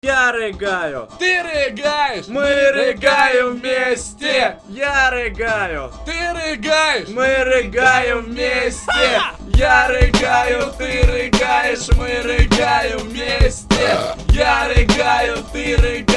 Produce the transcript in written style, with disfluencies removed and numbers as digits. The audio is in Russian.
Я рыгаю. Ты рыгаешь. Мы рыгаем вместе. Я рыгаю. Ты рыгаешь. Мы рыгаем вместе. Я рыгаю, ты рыгаешь, мы рыгаем вместе. Я рыгаю, ты рыгаешь.